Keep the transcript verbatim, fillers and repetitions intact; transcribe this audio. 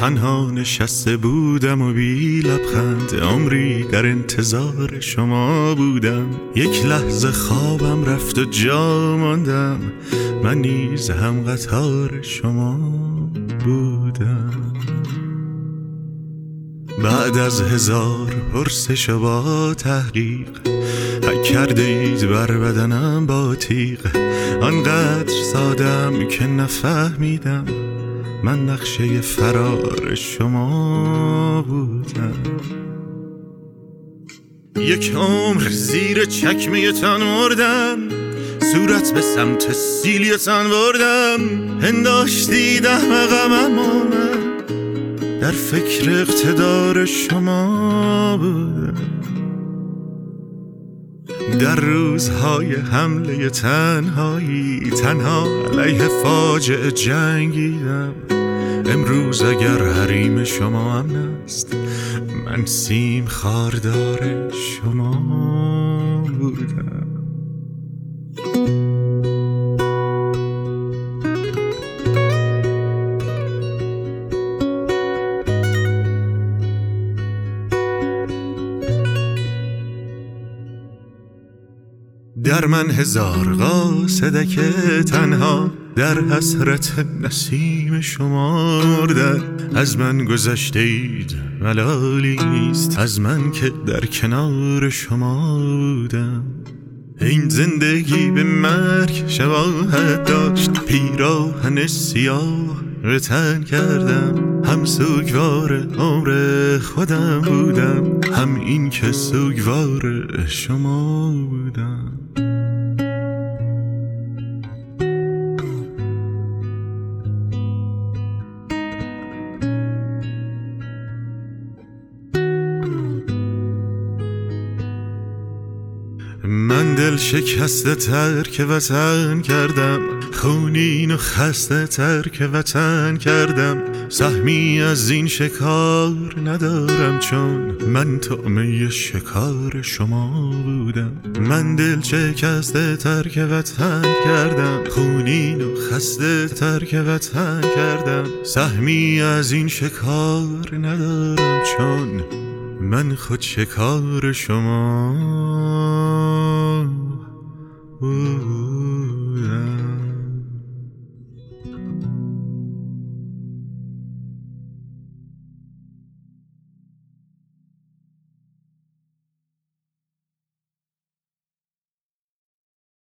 تنها نشسته بودم و بی لبخند، عمری در انتظار شما بودم. یک لحظه خوابم رفت و جا ماندم، من نیز هم قطار شما بودم. بعد از هزار پرسش و با تحقیق، حک کرده اید بر بدنم با تیغ. آنقدر سادم که نفهمیدم من نقشه فرار شما بودم. یک عمر زیر چکمه تان مردم، صورت به سمت سیلیتان بردم. هنداشتید احمقم اما من در فکر اقتدار شما بودم. در روزهای حمله تنهایی تنها علیه فاجعه جنگیدم. امروز اگر حریم شما امن است، من سیم خاردار شما بودم. در من هزار قاصده که تنها در حسرت نسیم شما مردن. از من گذشته اید ملالی نیست، از من که در کنار شما بودم. این زندگی به مرگ شباهت داشت، پیراهن سیاه به تن کردم. هم سوگوار عمر خودم بودم، هم این که سوگوار شما بودم. من دل شکسته ترک وطن کردم، خونین و خسته ترک وطن کردم. سهمی از این شکار ندارم چون من طعمه شکار شما بودم. من دل شکسته ترک وطن کردم، خونین و خسته ترک وطن کردم. سهمی از این شکار ندارم چون من خود شکار شما. Ooh.